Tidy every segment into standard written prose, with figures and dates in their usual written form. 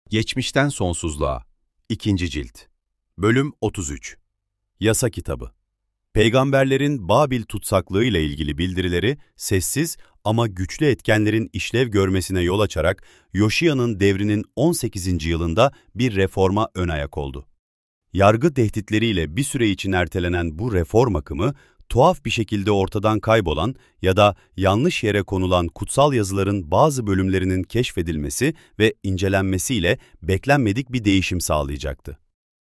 Geçmişten Sonsuzluğa 2. Cilt Bölüm 33 Yasa Kitabı Peygamberlerin Babil tutsaklığı ile ilgili bildirileri sessiz ama güçlü etkenlerin işlev görmesine yol açarak Yoşiya'nın devrinin 18. yılında bir reforma ön ayak oldu. Yargı tehditleriyle bir süre için ertelenen bu reform akımı, tuhaf bir şekilde ortadan kaybolan ya da yanlış yere konulan kutsal yazıların bazı bölümlerinin keşfedilmesi ve incelenmesiyle beklenmedik bir değişim sağlayacaktı.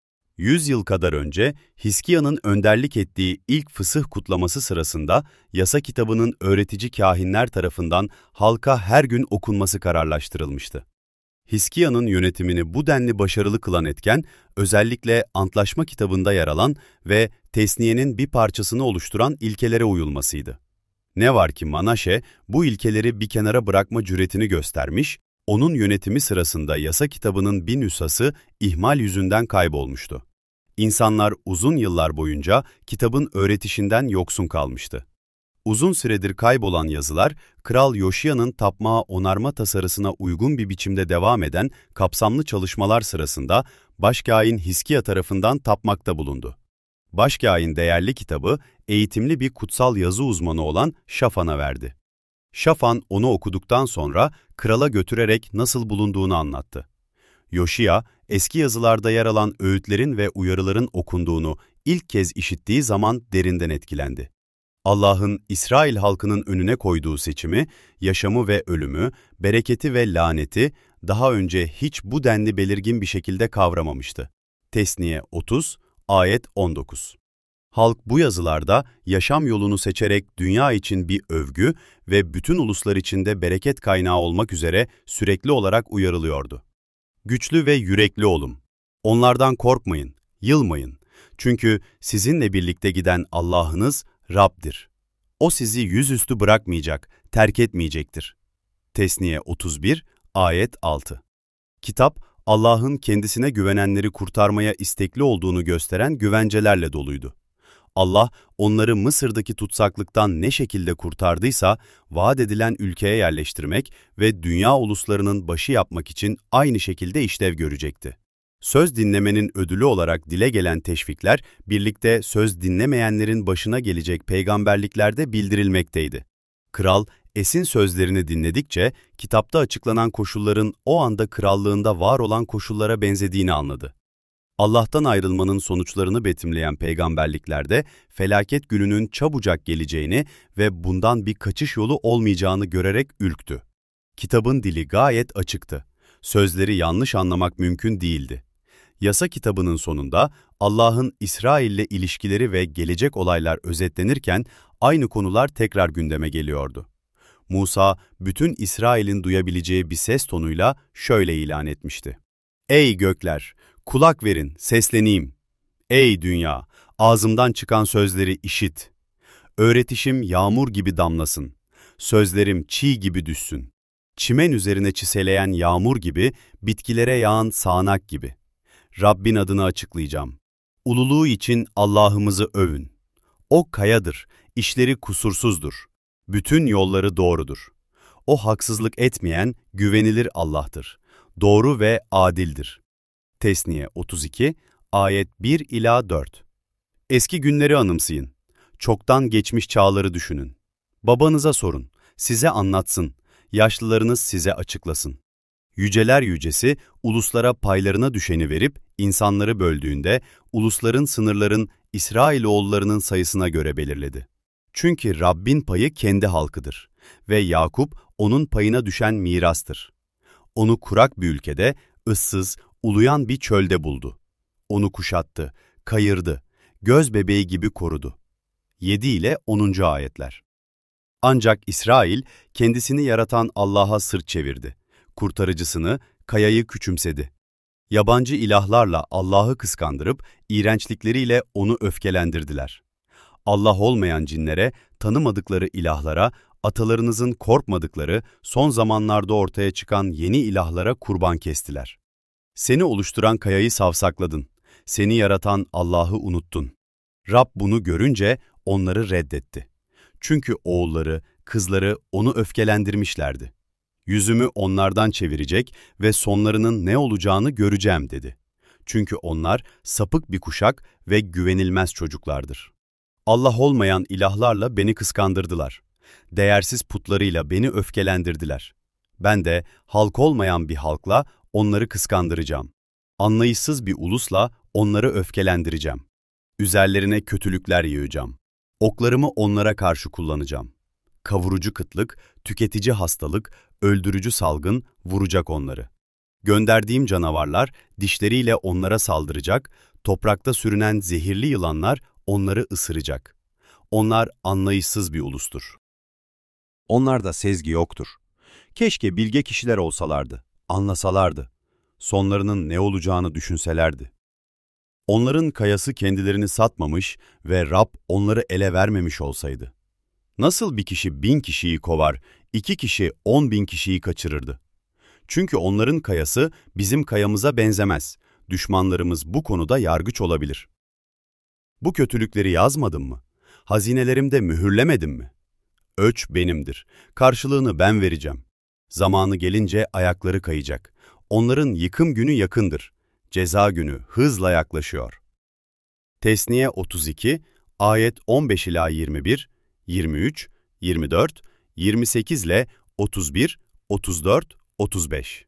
100 yıl kadar önce Hiskia'nın önderlik ettiği ilk fısıh kutlaması sırasında yasa kitabının öğretici kâhinler tarafından halka her gün okunması kararlaştırılmıştı. Hiskia'nın yönetimini bu denli başarılı kılan etken, özellikle Antlaşma kitabında yer alan ve Tesniye'nin bir parçasını oluşturan ilkelere uyulmasıydı. Ne var ki Manaşe, bu ilkeleri bir kenara bırakma cüretini göstermiş, onun yönetimi sırasında yasa kitabının bir nüshası ihmal yüzünden kaybolmuştu. İnsanlar uzun yıllar boyunca kitabın öğretişinden yoksun kalmıştı. Uzun süredir kaybolan yazılar, Kral Yoşiya'nın tapmağı onarma tasarısına uygun bir biçimde devam eden kapsamlı çalışmalar sırasında Başkâhin Hiskiya tarafından tapmakta bulundu. Başkâhin değerli kitabı, eğitimli bir kutsal yazı uzmanı olan Şafan'a verdi. Şafan onu okuduktan sonra krala götürerek nasıl bulunduğunu anlattı. Yoşiya, eski yazılarda yer alan öğütlerin ve uyarıların okunduğunu ilk kez işittiği zaman derinden etkilendi. Allah'ın İsrail halkının önüne koyduğu seçimi, yaşamı ve ölümü, bereketi ve laneti daha önce hiç bu denli belirgin bir şekilde kavramamıştı. Tesniye 30, ayet 19. Halk bu yazılarda yaşam yolunu seçerek dünya için bir övgü ve bütün uluslar için de bereket kaynağı olmak üzere sürekli olarak uyarılıyordu. Güçlü ve yürekli olun. Onlardan korkmayın, yılmayın. Çünkü sizinle birlikte giden Allah'ınız Rab'dir. O sizi yüzüstü bırakmayacak, terk etmeyecektir. Tesniye 31, ayet 6. Kitap, Allah'ın kendisine güvenenleri kurtarmaya istekli olduğunu gösteren güvencelerle doluydu. Allah, onları Mısır'daki tutsaklıktan ne şekilde kurtardıysa, vaat edilen ülkeye yerleştirmek ve dünya uluslarının başı yapmak için aynı şekilde işlev görecekti. Söz dinlemenin ödülü olarak dile gelen teşvikler, birlikte söz dinlemeyenlerin başına gelecek peygamberliklerde bildirilmekteydi. Kral, Es'in sözlerini dinledikçe, kitapta açıklanan koşulların o anda krallığında var olan koşullara benzediğini anladı. Allah'tan ayrılmanın sonuçlarını betimleyen peygamberliklerde, felaket gününün çabucak geleceğini ve bundan bir kaçış yolu olmayacağını görerek ürktü. Kitabın dili gayet açıktı. Sözleri yanlış anlamak mümkün değildi. Yasa kitabının sonunda Allah'ın İsrail'le ilişkileri ve gelecek olaylar özetlenirken aynı konular tekrar gündeme geliyordu. Musa, bütün İsrail'in duyabileceği bir ses tonuyla şöyle ilan etmişti. Ey gökler, kulak verin, sesleneyim. Ey dünya, ağzımdan çıkan sözleri işit. Öğretişim yağmur gibi damlasın. Sözlerim çiğ gibi düşsün. Çimen üzerine çiseleyen yağmur gibi, bitkilere yağan sağanak gibi. Rabbin adını açıklayacağım. Ululuğu için Allah'ımızı övün. O kayadır, işleri kusursuzdur. Bütün yolları doğrudur. O haksızlık etmeyen, güvenilir Allah'tır. Doğru ve adildir. Tesniye 32, ayet 1-4. Eski günleri anımsayın. Çoktan geçmiş çağları düşünün. Babanıza sorun, size anlatsın. Yaşlılarınız size açıklasın. Yüceler yücesi, uluslara paylarına düşeni verip, insanları böldüğünde, ulusların sınırların İsrailoğullarının sayısına göre belirledi. Çünkü Rabbin payı kendi halkıdır ve Yakup onun payına düşen mirastır. Onu kurak bir ülkede, ıssız, uluyan bir çölde buldu. Onu kuşattı, kayırdı, göz bebeği gibi korudu. 7 ile 10. ayetler. Ancak İsrail, kendisini yaratan Allah'a sırt çevirdi. Kurtarıcısını, kayayı küçümsedi. Yabancı ilahlarla Allah'ı kıskandırıp, iğrençlikleriyle onu öfkelendirdiler. Allah olmayan cinlere, tanımadıkları ilahlara, atalarınızın korkmadıkları, son zamanlarda ortaya çıkan yeni ilahlara kurban kestiler. Seni oluşturan kayayı savsakladın. Seni yaratan Allah'ı unuttun. Rab bunu görünce onları reddetti. Çünkü oğulları, kızları onu öfkelendirmişlerdi. Yüzümü onlardan çevirecek ve sonlarının ne olacağını göreceğim dedi. Çünkü onlar sapık bir kuşak ve güvenilmez çocuklardır. Allah olmayan ilahlarla beni kıskandırdılar. Değersiz putlarıyla beni öfkelendirdiler. Ben de halk olmayan bir halkla onları kıskandıracağım. Anlayışsız bir ulusla onları öfkelendireceğim. Üzerlerine kötülükler yığacağım. Oklarımı onlara karşı kullanacağım. Kavurucu kıtlık, tüketici hastalık, öldürücü salgın vuracak onları. Gönderdiğim canavarlar dişleriyle onlara saldıracak, toprakta sürünen zehirli yılanlar onları ısıracak. Onlar anlayışsız bir ulustur. Onlarda sezgi yoktur. Keşke bilge kişiler olsalardı, anlasalardı. Sonlarının ne olacağını düşünselerdi. Onların kayası kendilerini satmamış ve Rab onları ele vermemiş olsaydı. Nasıl bir kişi 1000 kişiyi kovar, 2 kişi 10.000 kişiyi kaçırırdı? Çünkü onların kayası bizim kayamıza benzemez. Düşmanlarımız bu konuda yargıç olabilir. Bu kötülükleri yazmadım mı? Hazinelerimde mühürlemedim mi? Ölç benimdir. Karşılığını ben vereceğim. Zamanı gelince ayakları kayacak. Onların yıkım günü yakındır. Ceza günü hızla yaklaşıyor. Tesniye 32, ayet 15 ila 21, 23, 24, 28 ile 31, 34, 35.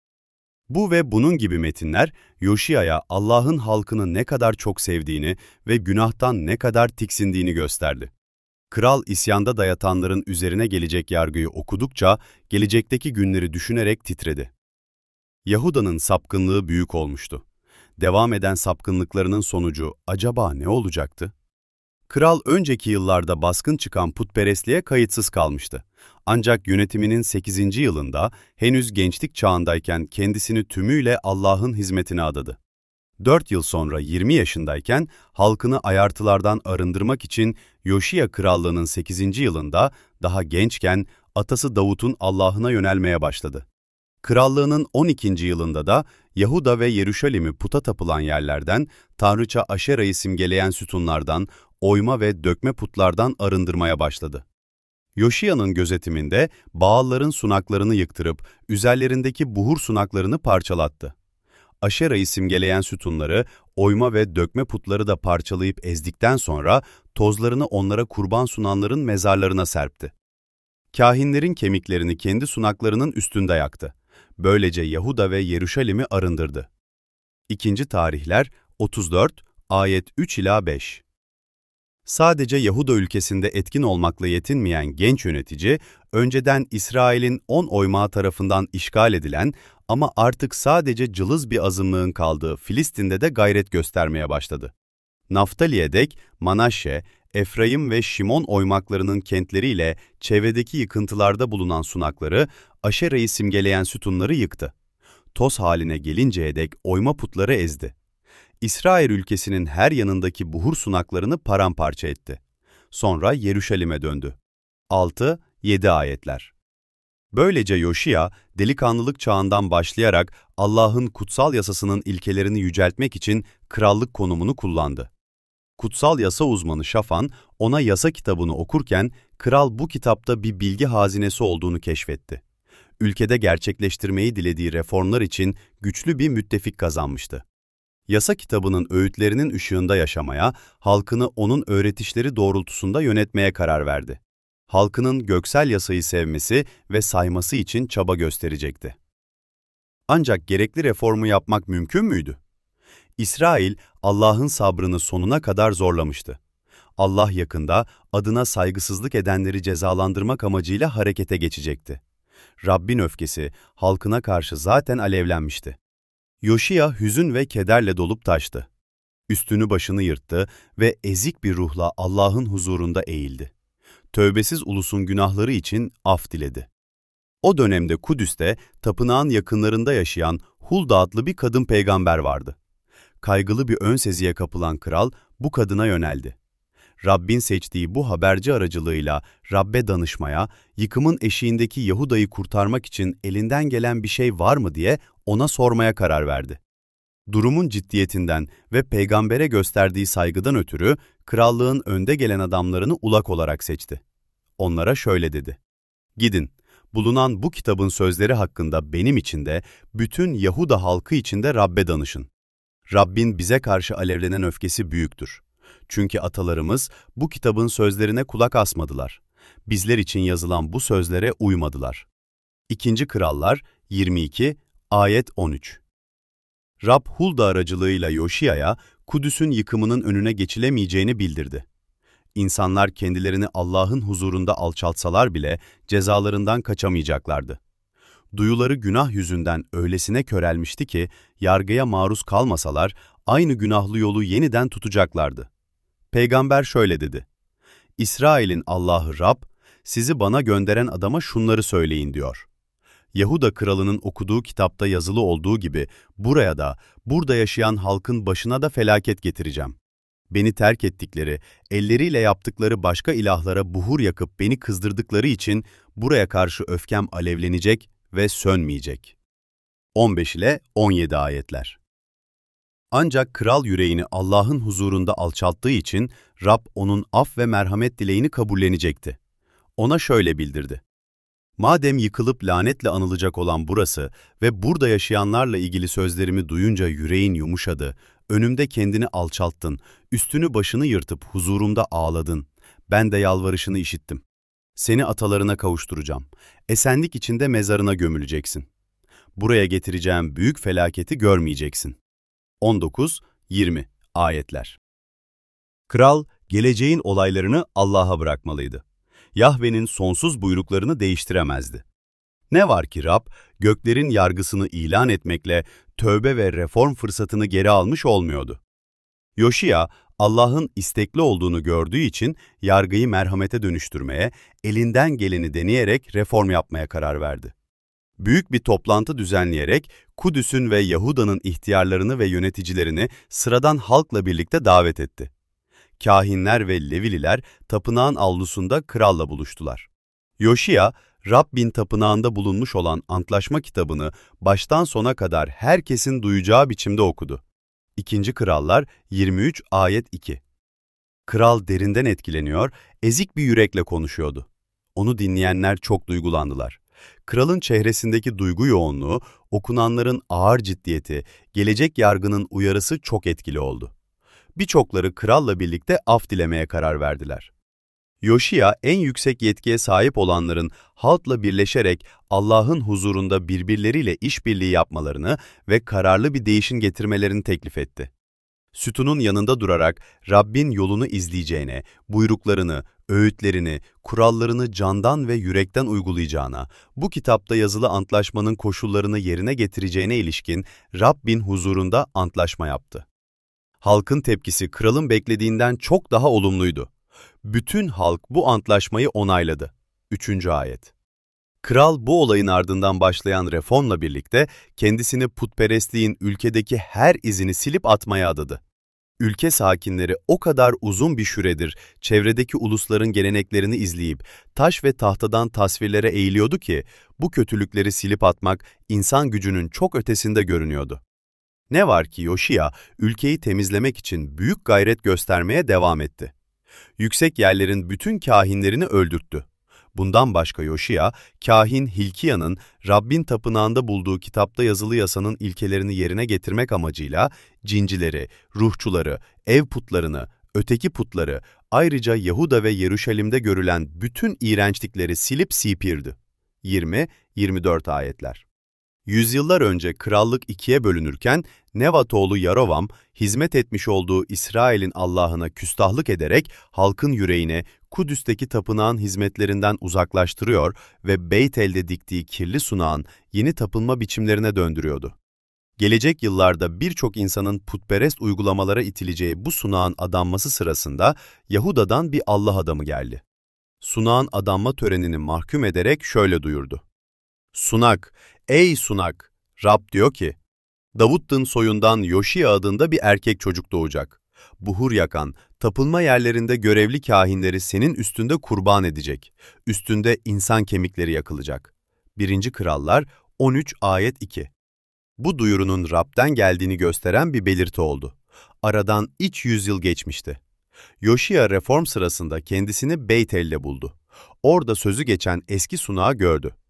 Bu ve bunun gibi metinler, Yoşia'ya Allah'ın halkını ne kadar çok sevdiğini ve günahtan ne kadar tiksindiğini gösterdi. Kral isyanda dayatanların üzerine gelecek yargıyı okudukça, gelecekteki günleri düşünerek titredi. Yahuda'nın sapkınlığı büyük olmuştu. Devam eden sapkınlıklarının sonucu acaba ne olacaktı? Kral önceki yıllarda baskın çıkan putperestliğe kayıtsız kalmıştı. Ancak yönetiminin 8. yılında henüz gençlik çağındayken kendisini tümüyle Allah'ın hizmetine adadı. 4 yıl sonra 20 yaşındayken halkını ayartılardan arındırmak için Yoşiya krallığının 8. yılında daha gençken atası Davut'un Allah'ına yönelmeye başladı. Krallığının 12. yılında da Yahuda ve Yeruşalim'i puta tapılan yerlerden, tanrıça Aşera'yı simgeleyen sütunlardan, oyma ve dökme putlardan arındırmaya başladı. Yoşiya'nın gözetiminde Baalların sunaklarını yıktırıp üzerlerindeki buhur sunaklarını parçalattı. Aşera'yı simgeleyen sütunları, oyma ve dökme putları da parçalayıp ezdikten sonra tozlarını onlara kurban sunanların mezarlarına serpti. Kâhinlerin kemiklerini kendi sunaklarının üstünde yaktı. Böylece Yahuda ve Yeruşalim'i arındırdı. 2. Tarihler 34, ayet 3 ila 5. Sadece Yahuda ülkesinde etkin olmakla yetinmeyen genç yönetici, önceden İsrail'in 10 oymağı tarafından işgal edilen ama artık sadece cılız bir azınlığın kaldığı Filistin'de de gayret göstermeye başladı. Naftali'ye dek Manaşe, Efraim ve Şimon oymaklarının kentleriyle çevredeki yıkıntılarda bulunan sunakları, Aşera'yı simgeleyen sütunları yıktı. Toz haline gelinceye dek oyma putları ezdi. İsrail ülkesinin her yanındaki buhur sunaklarını paramparça etti. Sonra Yeruşalim'e döndü. 6-7 ayetler. Böylece Yoşiya, delikanlılık çağından başlayarak Allah'ın kutsal yasasının ilkelerini yüceltmek için krallık konumunu kullandı. Kutsal yasa uzmanı Şafan, ona yasa kitabını okurken, kral bu kitapta bir bilgi hazinesi olduğunu keşfetti. Ülkede gerçekleştirmeyi dilediği reformlar için güçlü bir müttefik kazanmıştı. Yasa kitabının öğütlerinin ışığında yaşamaya, halkını onun öğretişleri doğrultusunda yönetmeye karar verdi. Halkının göksel yasayı sevmesi ve sayması için çaba gösterecekti. Ancak gerekli reformu yapmak mümkün müydü? İsrail, Allah'ın sabrını sonuna kadar zorlamıştı. Allah yakında adına saygısızlık edenleri cezalandırmak amacıyla harekete geçecekti. Rabbin öfkesi halkına karşı zaten alevlenmişti. Yoşiya hüzün ve kederle dolup taştı. Üstünü başını yırttı ve ezik bir ruhla Allah'ın huzurunda eğildi. Tövbesiz ulusun günahları için af diledi. O dönemde Kudüs'te tapınağın yakınlarında yaşayan Hulda adlı bir kadın peygamber vardı. Kaygılı bir ön seziye kapılan kral bu kadına yöneldi. Rabbin seçtiği bu haberci aracılığıyla Rabbe danışmaya, yıkımın eşiğindeki Yahuda'yı kurtarmak için elinden gelen bir şey var mı diye ona sormaya karar verdi. Durumun ciddiyetinden ve peygambere gösterdiği saygıdan ötürü krallığın önde gelen adamlarını ulak olarak seçti. Onlara şöyle dedi: "Gidin, Bulunan bu kitabın sözleri hakkında benim için de, bütün Yahuda halkı için de Rab'be danışın. Rabbin bize karşı alevlenen öfkesi büyüktür. Çünkü atalarımız bu kitabın sözlerine kulak asmadılar. Bizler için yazılan bu sözlere uymadılar. 2. Krallar 22, ayet 13. Rab Hulda aracılığıyla Yoşiya'ya Kudüs'ün yıkımının önüne geçilemeyeceğini bildirdi. İnsanlar kendilerini Allah'ın huzurunda alçaltsalar bile cezalarından kaçamayacaklardı. Duyuları günah yüzünden öylesine körelmişti ki yargıya maruz kalmasalar aynı günahlı yolu yeniden tutacaklardı. Peygamber şöyle dedi: İsrail'in Allah'ı Rab, sizi bana gönderen adama şunları söyleyin diyor. Yahuda kralının okuduğu kitapta yazılı olduğu gibi buraya da, burada yaşayan halkın başına da felaket getireceğim. Beni terk ettikleri, elleriyle yaptıkları başka ilahlara buhur yakıp beni kızdırdıkları için buraya karşı öfkem alevlenecek ve sönmeyecek. 15 ile 17 ayetler. Ancak kral yüreğini Allah'ın huzurunda alçalttığı için Rab onun af ve merhamet dileğini kabullenecekti. Ona şöyle bildirdi: Madem yıkılıp lanetle anılacak olan burası ve burada yaşayanlarla ilgili sözlerimi duyunca yüreğin yumuşadı, önümde kendini alçalttın, üstünü başını yırtıp huzurumda ağladın. Ben de yalvarışını işittim. Seni atalarına kavuşturacağım. Esenlik içinde mezarına gömüleceksin. Buraya getireceğim büyük felaketi görmeyeceksin. 19-20 ayetler. Kral, geleceğin olaylarını Allah'a bırakmalıydı. Yahve'nin sonsuz buyruklarını değiştiremezdi. Ne var ki Rab, göklerin yargısını ilan etmekle tövbe ve reform fırsatını geri almış olmuyordu. Yoşiya, Allah'ın istekli olduğunu gördüğü için yargıyı merhamete dönüştürmeye, elinden geleni deneyerek reform yapmaya karar verdi. Büyük bir toplantı düzenleyerek Kudüs'ün ve Yahuda'nın ihtiyarlarını ve yöneticilerini sıradan halkla birlikte davet etti. Kahinler ve Levililer tapınağın avlusunda kralla buluştular. Yoşiya, Rabbin tapınağında bulunmuş olan antlaşma kitabını baştan sona kadar herkesin duyacağı biçimde okudu. 2. Krallar 23 ayet 2. Kral derinden etkileniyor, ezik bir yürekle konuşuyordu. Onu dinleyenler çok duygulandılar. Kralın çehresindeki duygu yoğunluğu, okunanların ağır ciddiyeti, gelecek yargının uyarısı çok etkili oldu. Birçokları kralla birlikte af dilemeye karar verdiler. Yoşiya, en yüksek yetkiye sahip olanların halkla birleşerek Allah'ın huzurunda birbirleriyle işbirliği yapmalarını ve kararlı bir değişim getirmelerini teklif etti. Sütunun yanında durarak Rabbin yolunu izleyeceğine, buyruklarını, öğütlerini, kurallarını candan ve yürekten uygulayacağına, bu kitapta yazılı antlaşmanın koşullarını yerine getireceğine ilişkin Rabbin huzurunda antlaşma yaptı. Halkın tepkisi kralın beklediğinden çok daha olumluydu. Bütün halk bu antlaşmayı onayladı. 3. ayet. Kral bu olayın ardından başlayan reformla birlikte kendisini putperestliğin ülkedeki her izini silip atmaya adadı. Ülke sakinleri o kadar uzun bir süredir çevredeki ulusların geleneklerini izleyip taş ve tahtadan tasvirlere eğiliyordu ki bu kötülükleri silip atmak insan gücünün çok ötesinde görünüyordu. Ne var ki Yoşiya ülkeyi temizlemek için büyük gayret göstermeye devam etti. Yüksek yerlerin bütün kahinlerini öldürttü. Bundan başka Yoşiya, kahin Hilkiya'nın Rabbin tapınağında bulduğu kitapta yazılı yasanın ilkelerini yerine getirmek amacıyla cincileri, ruhçuları, ev putlarını, öteki putları, ayrıca Yahuda ve Yeruşalim'de görülen bütün iğrençlikleri silip sipirdi. 20-24 ayetler. Yüzyıllar önce krallık ikiye bölünürken Nevat oğlu Yarovam, hizmet etmiş olduğu İsrail'in Allah'ına küstahlık ederek halkın yüreğine Kudüs'teki tapınağın hizmetlerinden uzaklaştırıyor ve Beytel'de diktiği kirli sunağın yeni tapınma biçimlerine döndürüyordu. Gelecek yıllarda birçok insanın putperest uygulamalara itileceği bu sunağın adanması sırasında Yahuda'dan bir Allah adamı geldi. Sunağın adanma törenini mahkum ederek şöyle duyurdu: Sunak, ey Sunak! Rab diyor ki, Davut'un soyundan Yoşiya adında bir erkek çocuk doğacak. Buhur yakan, tapınma yerlerinde görevli kahinleri senin üstünde kurban edecek. Üstünde insan kemikleri yakılacak. 1. Krallar 13 ayet 2. Bu duyurunun Rab'den geldiğini gösteren bir belirti oldu. Aradan 300 yıl geçmişti. Yoşiya reform sırasında kendisini Beytel'de buldu. Orada sözü geçen eski sunağı gördü.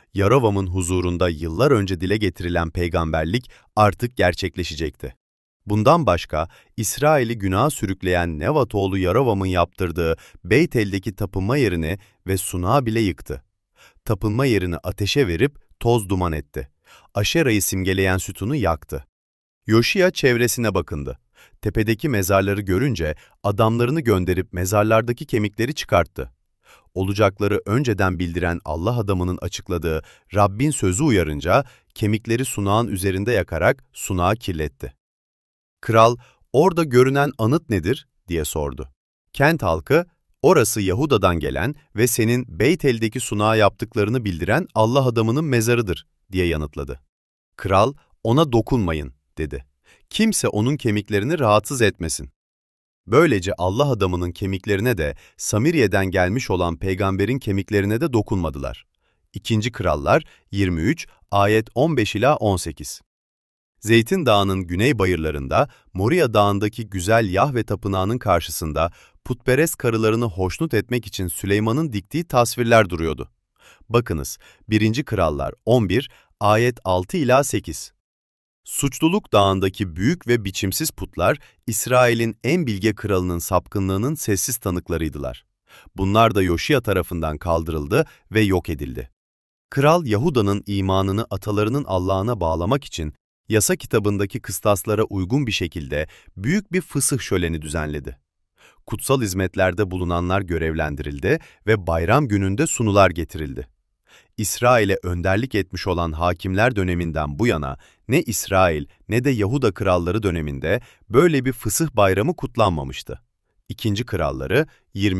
Yarovam'ın huzurunda yıllar önce dile getirilen peygamberlik artık gerçekleşecekti. Bundan başka, İsrail'i günaha sürükleyen Nevat oğlu Yarovam'ın yaptırdığı Beytel'deki tapınma yerini ve sunağı bile yıktı. Tapınma yerini ateşe verip toz duman etti. Aşera'yı simgeleyen sütunu yaktı. Yoşiya çevresine bakındı. Tepedeki mezarları görünce adamlarını gönderip mezarlardaki kemikleri çıkarttı. Olacakları önceden bildiren Allah adamının açıkladığı Rabbin sözü uyarınca kemikleri sunağın üzerinde yakarak sunağı kirletti. Kral, "Orada görünen anıt nedir?" diye sordu. Kent halkı, "Orası Yahuda'dan gelen ve senin Beytel'deki sunağı yaptıklarını bildiren Allah adamının mezarıdır," diye yanıtladı. Kral, "Ona dokunmayın," dedi. "Kimse onun kemiklerini rahatsız etmesin." Böylece Allah adamının kemiklerine de Samiriye'den gelmiş olan peygamberin kemiklerine de dokunmadılar. 2. Krallar 23, ayet 15-18. Zeytin Dağı'nın güney bayırlarında, Moria Dağı'ndaki güzel Yahve tapınağının karşısında putperest karılarını hoşnut etmek için Süleyman'ın diktiği tasvirler duruyordu. Bakınız, 1. Krallar 11, ayet 6-8. Suçluluk Dağı'ndaki büyük ve biçimsiz putlar, İsrail'in en bilge kralının sapkınlığının sessiz tanıklarıydılar. Bunlar da Yoşiya tarafından kaldırıldı ve yok edildi. Kral Yahuda'nın imanını atalarının Allah'ına bağlamak için, yasa kitabındaki kıstaslara uygun bir şekilde büyük bir fısıh şöleni düzenledi. Kutsal hizmetlerde bulunanlar görevlendirildi ve bayram gününde sunular getirildi. İsrail'e önderlik etmiş olan hakimler döneminden bu yana ne İsrail ne de Yahuda kralları döneminde böyle bir fısıh bayramı kutlanmamıştı. 2. Kralları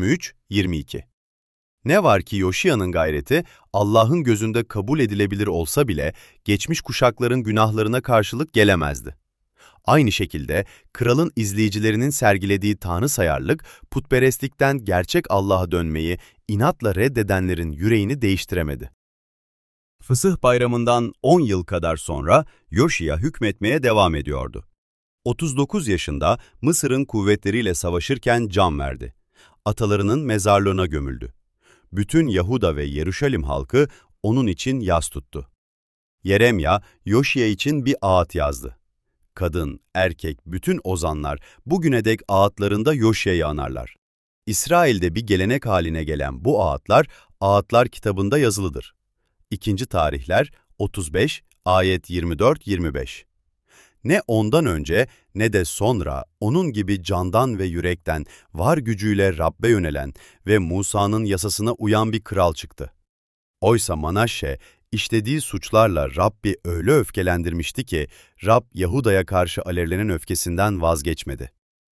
23-22. Ne var ki Yoşiya'nın gayreti Allah'ın gözünde kabul edilebilir olsa bile geçmiş kuşakların günahlarına karşılık gelemezdi. Aynı şekilde kralın izleyicilerinin sergilediği tanrısayarlık, putperestlikten gerçek Allah'a dönmeyi inatla reddedenlerin yüreğini değiştiremedi. Fısıh Bayramı'ndan 10 yıl kadar sonra Yoşiya hükmetmeye devam ediyordu. 39 yaşında Mısır'ın kuvvetleriyle savaşırken can verdi. Atalarının mezarlığına gömüldü. Bütün Yahuda ve Yeruşalim halkı onun için yas tuttu. Yeremya, Yoşiya için bir ağıt yazdı. Kadın, erkek, bütün ozanlar bugüne dek ağıtlarında Yoşiya'yı anarlar. İsrail'de bir gelenek haline gelen bu ağıtlar, Ağıtlar kitabında yazılıdır. 2. Tarihler 35, ayet 24-25. Ne ondan önce ne de sonra onun gibi candan ve yürekten var gücüyle Rab'be yönelen ve Musa'nın yasasına uyan bir kral çıktı. Oysa Manaşe işlediği suçlarla Rabbi öyle öfkelendirmişti ki Rab Yahuda'ya karşı alevlenen öfkesinden vazgeçmedi.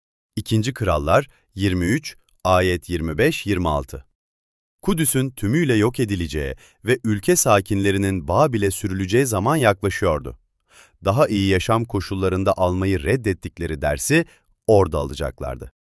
2. Krallar 23, ayet 25-26. Kudüs'ün tümüyle yok edileceği ve ülke sakinlerinin Babil'e sürüleceği zaman yaklaşıyordu. Daha iyi yaşam koşullarında almayı reddettikleri dersi orada alacaklardı.